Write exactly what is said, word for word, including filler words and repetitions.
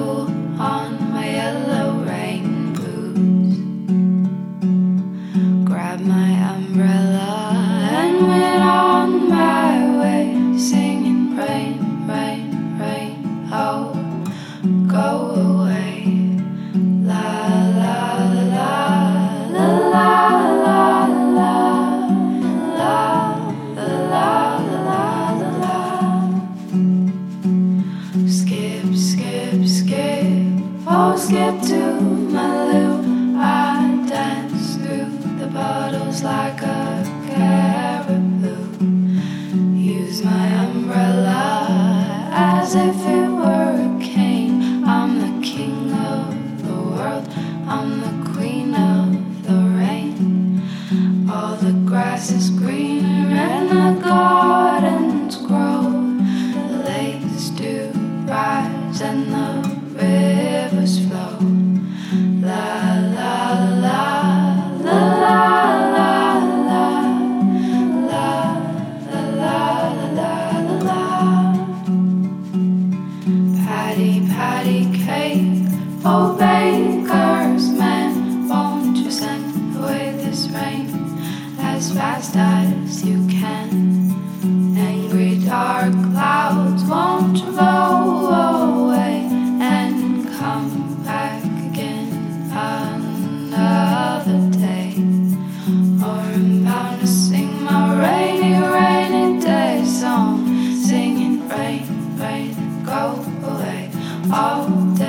pull on my yellow rain boots, grab my umbrella and went on my way, singing rain, rain, rain, oh, go away. La la la la la la la la la la la la. Skip, skip, skip, oh skip to my loo. I dance through the puddles like a caribou. Use my umbrella as if it were a cane. I'm the king of the world, I'm the queen of the rain. All the grass is greener and the gardens grow. The lakes do rise and the rivers flow. La la la la la la la la la la la la. Patty, patty cake, oh baker's man, won't you send away this rain as fast as you can? Angry dark clouds, won't you blow away and come back again another day? Or I'm bound to sing my rainy, rainy day song, singing rain, rain, go away all day.